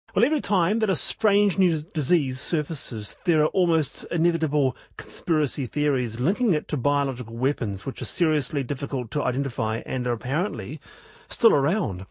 Well, every time that a strange new disease surfaces, there are almost inevitable conspiracy theories linking it to biological weapons, which are seriously difficult to identify and are apparently still around.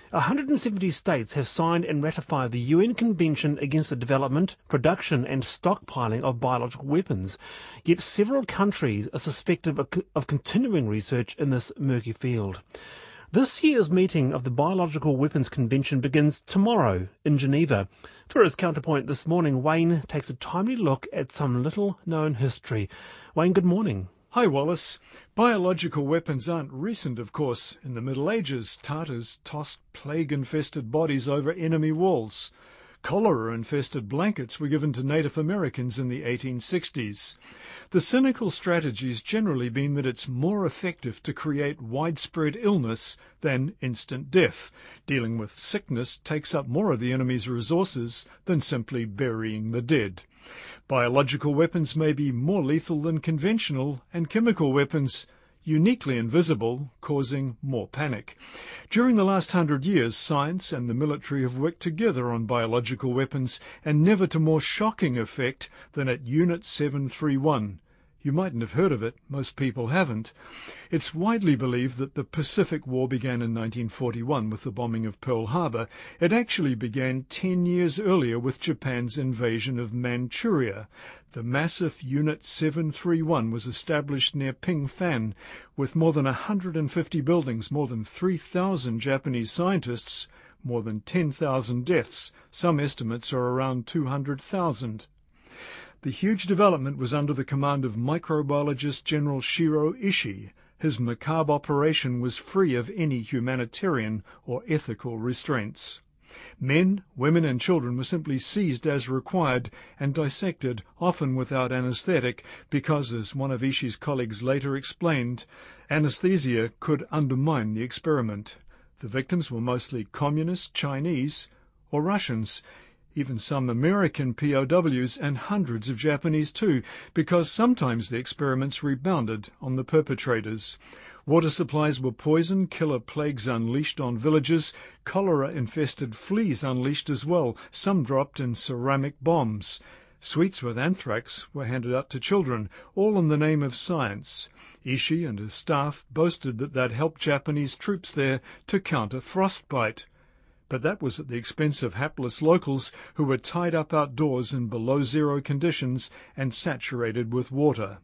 170 states have signed and ratified the UN Convention against the development, production and stockpiling of biological weapons, yet several countries are suspected of continuing research in this murky field. This year's meeting of the Biological Weapons Convention begins tomorrow in Geneva. For his counterpoint this morning, Wayne takes a timely look at some little-known history. Wayne, good morning. Hi, Wallace. Biological weapons aren't recent, of course. In the Middle Ages, Tartars tossed plague-infested bodies over enemy walls. Cholera-infested blankets were given to Native Americans in the 1860s. The cynical strategy has generally been that it's more effective to create widespread illness than instant death. Dealing with sickness takes up more of the enemy's resources than simply burying the dead. Biological weapons may be more lethal than conventional, and chemical weapons uniquely invisible, causing more panic. During the last 100 years, science and the military have worked together on biological weapons, and never to more shocking effect than at Unit 731. You mightn't have heard of it, most people haven't. It's widely believed that the Pacific War began in 1941 with the bombing of Pearl Harbor. It actually began 10 years earlier with Japan's invasion of Manchuria. The massive Unit 731 was established near Pingfan with more than 150 buildings, more than 3,000 Japanese scientists, more than 10,000 deaths. Some estimates are around 200,000. The huge development was under the command of microbiologist General Shiro Ishii. His macabre operation was free of any humanitarian or ethical restraints. Men, women and children were simply seized as required and dissected, often without anesthetic, because, as one of Ishii's colleagues later explained, anesthesia could undermine the experiment. The victims were mostly communists, Chinese or Russians. Even some American POWs and hundreds of Japanese too, because sometimes the experiments rebounded on the perpetrators. Water supplies were poisoned, killer plagues unleashed on villages, cholera-infested fleas unleashed as well, some dropped in ceramic bombs. Sweets with anthrax were handed out to children, all in the name of science. Ishii and his staff boasted that they'd helped Japanese troops there to counter frostbite. But that was at the expense of hapless locals who were tied up outdoors in below-zero conditions and saturated with water.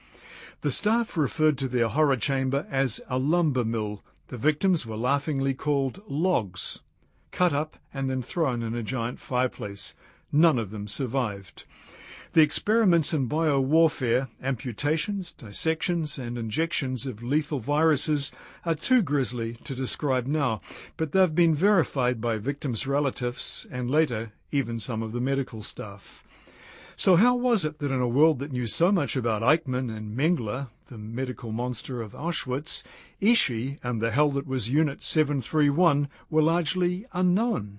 The staff referred to their horror chamber as a lumber mill. The victims were laughingly called logs, cut up and then thrown in a giant fireplace. None of them survived. The experiments in biowarfare, amputations, dissections and injections of lethal viruses are too grisly to describe now, but they've been verified by victims' relatives and later even some of the medical staff. So how was it that in a world that knew so much about Eichmann and Mengele, the medical monster of Auschwitz, Ishii and the hell that was Unit 731 were largely unknown?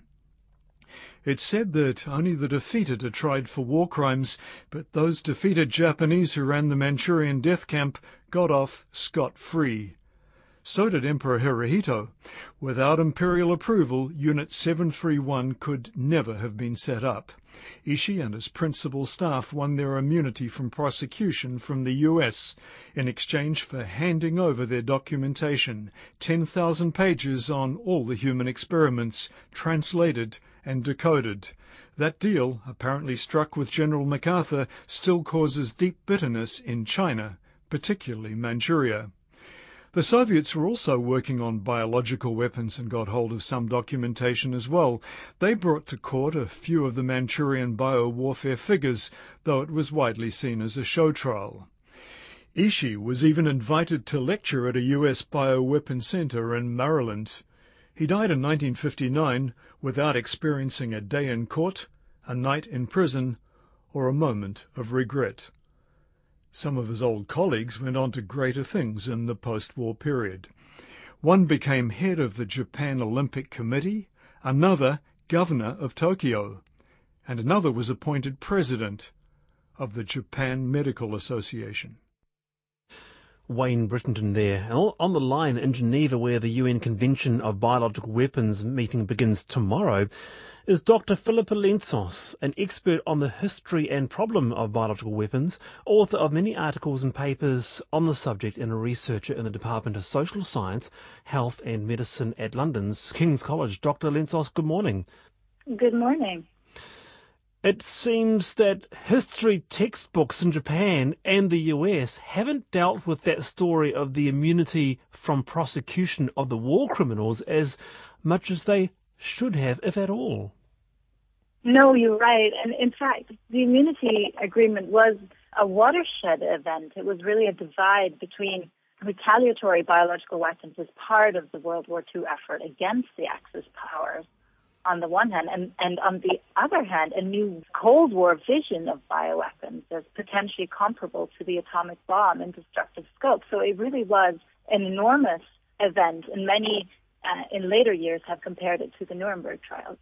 It's said that only the defeated are tried for war crimes, but those defeated Japanese who ran the Manchurian death camp got off scot-free. So did Emperor Hirohito. Without imperial approval, Unit 731 could never have been set up. Ishii and his principal staff won their immunity from prosecution from the US in exchange for handing over their documentation, 10,000 pages on all the human experiments, translated and decoded. That deal, apparently struck with General MacArthur, still causes deep bitterness in China, particularly Manchuria. The Soviets were also working on biological weapons and got hold of some documentation as well. They brought to court a few of the Manchurian biowarfare figures, though it was widely seen as a show trial. Ishii was even invited to lecture at a US bioweapon center in Maryland. He died in 1959 without experiencing a day in court, a night in prison, or a moment of regret. Some of his old colleagues went on to greater things in the post-war period. One became head of the Japan Olympic Committee, another governor of Tokyo, and another was appointed president of the Japan Medical Association. Wayne Brittenden there. And on the line in Geneva, where the UN Convention of Biological Weapons meeting begins tomorrow, is Dr. Philippa Lentsos, an expert on the history and problem of biological weapons, author of many articles and papers on the subject, and a researcher in the Department of Social Science, Health and Medicine at London's King's College. Dr. Lentsos, good morning. Good morning. It seems that history textbooks in Japan and the US haven't dealt with that story of the immunity from prosecution of the war criminals as much as they should have, if at all. No, you're right. And in fact, the immunity agreement was a watershed event. It was really a divide between retaliatory biological weapons as part of the World War II effort against the Axis powers on the one hand, and on the other hand, a new Cold War vision of bioweapons as potentially comparable to the atomic bomb in destructive scope. So it really was an enormous event, and many in later years have compared it to the Nuremberg trials.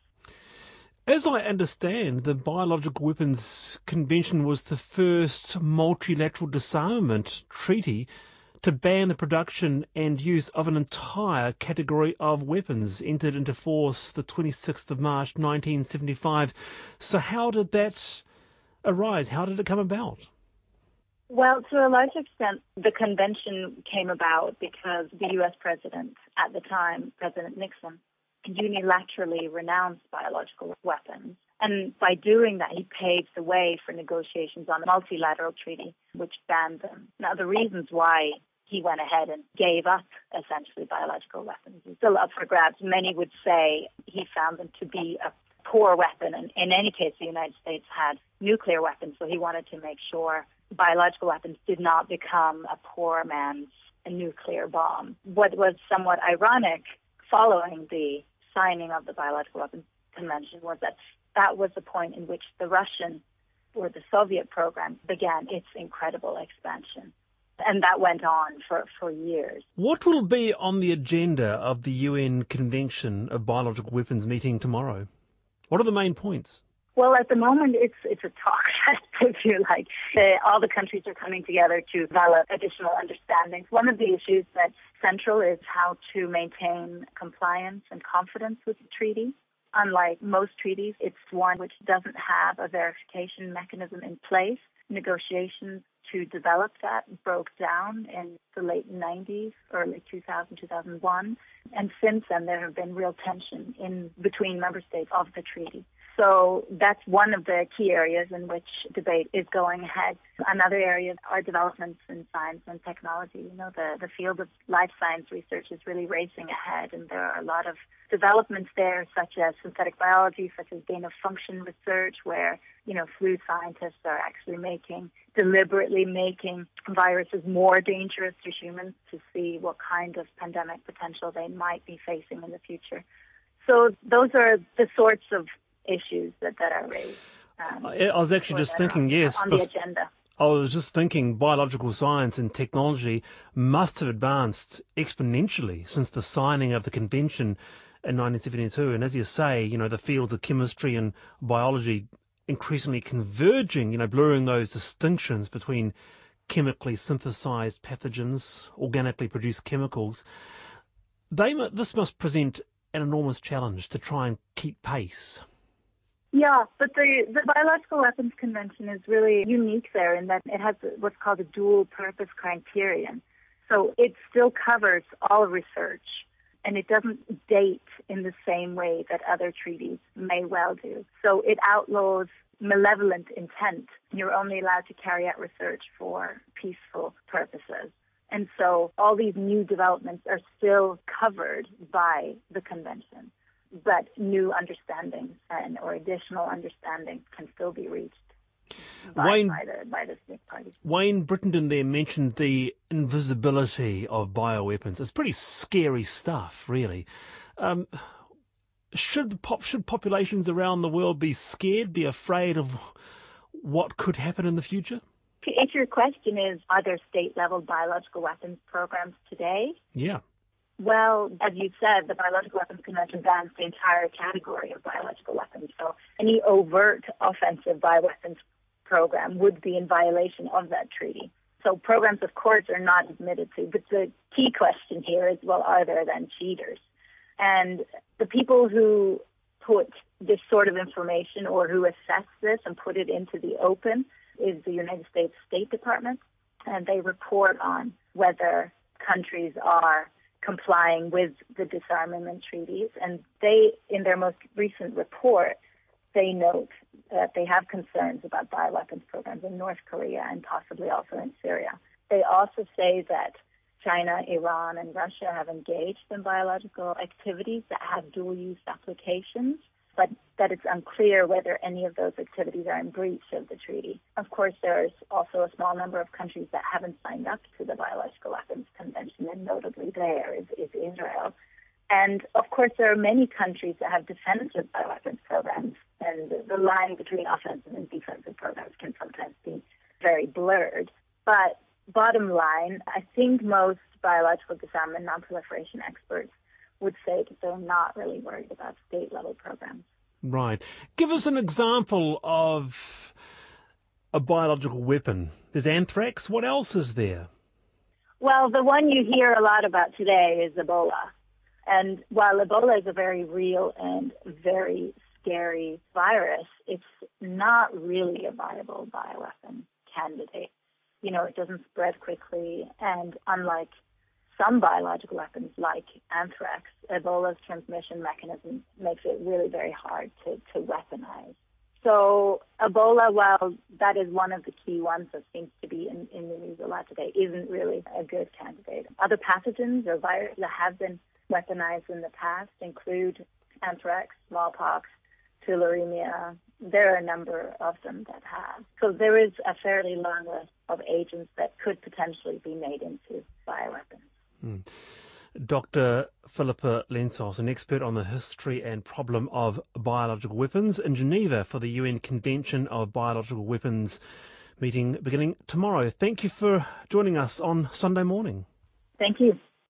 As I understand, the Biological Weapons Convention was the first multilateral disarmament treaty to ban the production and use of an entire category of weapons, entered into force the 26th of March 1975. So how did that arise? How did it come about? Well, to a large extent, the convention came about because the U.S. president at the time, President Nixon, unilaterally renounced biological weapons. And by doing that, he paved the way for negotiations on a multilateral treaty which banned them. Now, the reasons why he went ahead and gave up, essentially, biological weapons is still up for grabs. Many would say he found them to be a poor weapon. And in any case, the United States had nuclear weapons, so he wanted to make sure biological weapons did not become a poor man's nuclear bomb. What was somewhat ironic following the signing of the Biological Weapons Convention was that that was the point in which the Russian or the Soviet program began its incredible expansion. And that went on for years. What will be on the agenda of the UN Convention of Biological Weapons meeting tomorrow? What are the main points? Well, at the moment, it's a talk fest, if you like. All the countries are coming together to develop additional understandings. One of the issues that's central is how to maintain compliance and confidence with the treaty. Unlike most treaties, it's one which doesn't have a verification mechanism in place. Negotiations to develop that broke down in the late 90s, early 2000, 2001. And since then, there have been real tension between member states of the treaty. So that's one of the key areas in which debate is going ahead. Another area are developments in science and technology. You know, the field of life science research is really racing ahead, and there are a lot of developments there, such as synthetic biology, such as gain of function research, where, you know, flu scientists are actually deliberately making viruses more dangerous to humans to see what kind of pandemic potential they might be facing in the future. So those are the sorts of issues that are raised. I was actually just thinking, on the agenda. I was just thinking biological science and technology must have advanced exponentially since the signing of the convention in 1972. And as you say, you know, the fields of chemistry and biology increasingly converging, you know, blurring those distinctions between chemically synthesized pathogens, organically produced chemicals. This must present an enormous challenge to try and keep pace. Yeah, but the Biological Weapons Convention is really unique there in that it has what's called a dual purpose criterion. So it still covers all research, and it doesn't date in the same way that other treaties may well do. So it outlaws malevolent intent. You're only allowed to carry out research for peaceful purposes. And so all these new developments are still covered by the convention, but new understandings or additional understandings can still be reached by the state parties. Wayne Brittenden there mentioned the invisibility of bioweapons. It's pretty scary stuff, really. Should populations around the world be scared, be afraid of what could happen in the future? If your question is, are there state-level biological weapons programs today? Yeah. Well, as you said, the Biological Weapons Convention bans the entire category of biological weapons. So any overt offensive bioweapons program would be in violation of that treaty. So programs, of course, are not admitted to. But the key question here is, well, are there then cheaters? And the people who put this sort of information or who assess this and put it into the open is the United States State Department. And they report on whether countries are complying with the disarmament treaties. And they, in their most recent report, they note that they have concerns about bioweapons programs in North Korea and possibly also in Syria. They also say that China, Iran, and Russia have engaged in biological activities that have dual-use applications, but that it's unclear whether any of those activities are in breach of the treaty. Of course, there's also a small number of countries that haven't signed up to the Biological Weapons Convention, and notably there is Israel. And, of course, there are many countries that have defensive bioweapons programs, and the line between offensive and defensive programs can sometimes be very blurred. But bottom line, I think most biological disarmament and nonproliferation experts would say that they're not really worried about state-level programs. Right. Give us an example of a biological weapon. There's anthrax. What else is there? Well, the one you hear a lot about today is Ebola. And while Ebola is a very real and very scary virus, it's not really a viable bioweapon candidate. You know, it doesn't spread quickly, and unlike some biological weapons like anthrax, Ebola's transmission mechanism makes it really very hard to weaponize. So Ebola, while that is one of the key ones that seems to be in the news a lot today, isn't really a good candidate. Other pathogens or viruses that have been weaponized in the past include anthrax, smallpox, tularemia. There are a number of them that have. So there is a fairly long list of agents that could potentially be made into bioweapons. Dr. Philippa Lentzos, an expert on the history and problem of biological weapons in Geneva for the UN Convention of Biological Weapons meeting beginning tomorrow. Thank you for joining us on Sunday morning. Thank you.